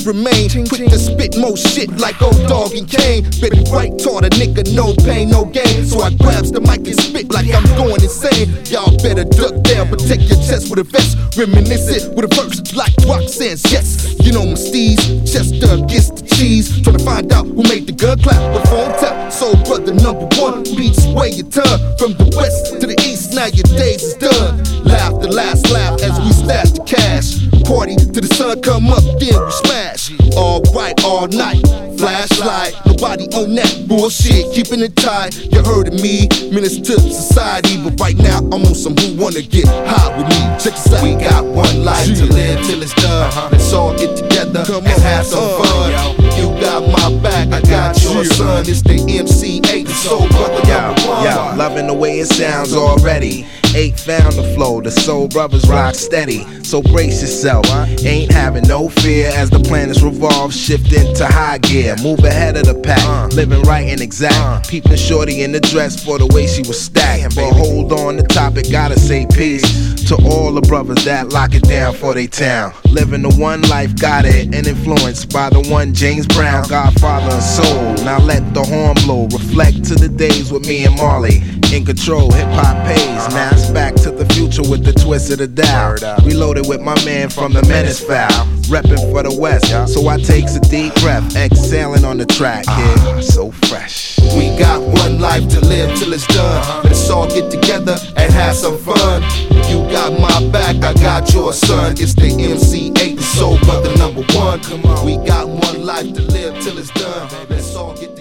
Chains remain, quick to spit more shit like old dog and Kane. Been right taught a nigga, no pain, no gain. So I grabs the mic and spit like I'm going insane. Y'all better duck down, protect your chest with a vest. Reminiscent with a verse like Roxanne's, yes. You know my steez, Chester against the cheese. Tryna find out who made the gun clap, but phone tap. Soul brother #1, beats way you turn. From the west to the east, now your days is done. Laugh the last laugh as we stash the cash. Party till the sun come up, then we smash. All right, all night, flashlight. Nobody on that bullshit, keeping it tight. You heard of me, menace to society. But right now, I'm on some who wanna get high with me. Check this out. We got one life to live till it's done. Let's all get together and have some fun. You got my back, I got your son. It's the MC8, the soul brother #1. Yo, loving the way it sounds already. 8 found the flow, the soul brothers rock steady. So brace yourself, ain't having no fear as the planets revolve, shifting to high gear. Move ahead of the pack, living right and exact. Peeping shorty in the dress for the way she was stacked. But hold on, the topic gotta say peace to all the brothers that lock it down for they town. Living the one life, got it, and influenced by the one James Brown, Godfather and soul. Now let the horn blow, reflect to the days with me and Marley. In control, hip hop pays. Now it's back to the future with the twist of the dial. Reloaded with my man from the Menace Foul, reppin' for the West. So I takes a deep breath, exhaling on the track. Yeah, so fresh. We got one life to live till it's done. Let's all get together and have some fun. You got my back, I got your son. It's the MC8, the soul brother #1. Come on, we got one life to live till it's done. Let's all get